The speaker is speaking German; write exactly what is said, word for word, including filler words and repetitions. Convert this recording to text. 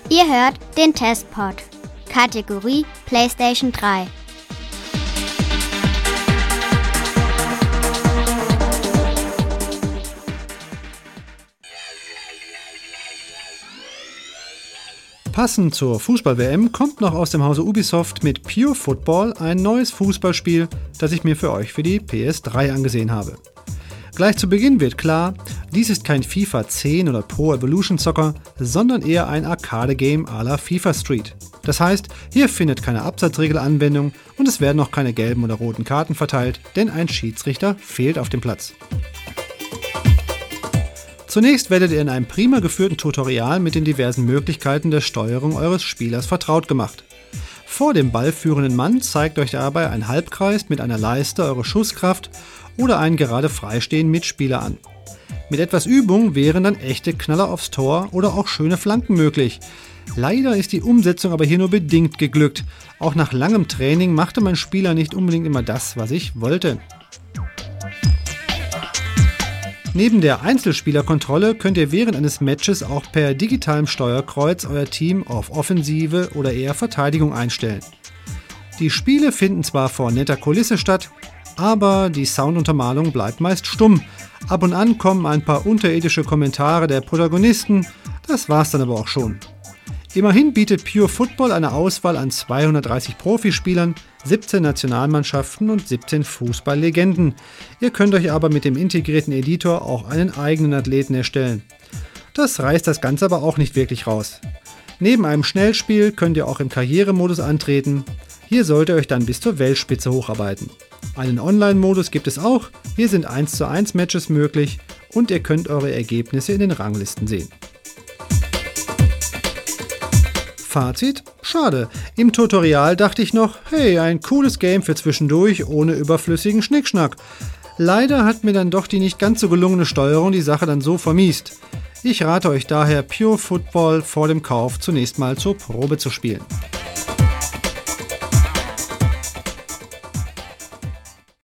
Ihr hört den Testpod, Kategorie PlayStation drei. Passend zur Fußball-W M kommt noch aus dem Hause Ubisoft mit Pure Football ein neues Fußballspiel, das ich mir für euch für die P S drei angesehen habe. Gleich zu Beginn wird klar, dies ist kein FIFA zehn oder Pro Evolution Soccer, sondern eher ein Arcade-Game à la FIFA Street. Das heißt, hier findet keine Absatzregel Anwendung und es werden auch keine gelben oder roten Karten verteilt, denn ein Schiedsrichter fehlt auf dem Platz. Zunächst werdet ihr in einem prima geführten Tutorial mit den diversen Möglichkeiten der Steuerung eures Spielers vertraut gemacht. Vor dem ballführenden Mann zeigt euch dabei ein Halbkreis mit einer Leiste eure Schusskraft oder einen gerade freistehenden Mitspieler an. Mit etwas Übung wären dann echte Knaller aufs Tor oder auch schöne Flanken möglich. Leider ist die Umsetzung aber hier nur bedingt geglückt. Auch nach langem Training machte mein Spieler nicht unbedingt immer das, was ich wollte. Neben der Einzelspielerkontrolle könnt ihr während eines Matches auch per digitalem Steuerkreuz euer Team auf Offensive oder eher Verteidigung einstellen. Die Spiele finden zwar vor netter Kulisse statt, aber die Sounduntermalung bleibt meist stumm. Ab und an kommen ein paar unterirdische Kommentare der Protagonisten, das war's dann aber auch schon. Immerhin bietet Pure Football eine Auswahl an zweihundertdreißig Profispielern, siebzehn Nationalmannschaften und siebzehn Fußballlegenden. Ihr könnt euch aber mit dem integrierten Editor auch einen eigenen Athleten erstellen. Das reißt das Ganze aber auch nicht wirklich raus. Neben einem Schnellspiel könnt ihr auch im Karrieremodus antreten. Hier sollt ihr euch dann bis zur Weltspitze hocharbeiten. Einen Online-Modus gibt es auch, hier sind eins zu eins Matches möglich und ihr könnt eure Ergebnisse in den Ranglisten sehen. Fazit? Schade. Im Tutorial dachte ich noch, hey, ein cooles Game für zwischendurch ohne überflüssigen Schnickschnack. Leider hat mir dann doch die nicht ganz so gelungene Steuerung die Sache dann so vermiest. Ich rate euch daher, Pure Football vor dem Kauf zunächst mal zur Probe zu spielen.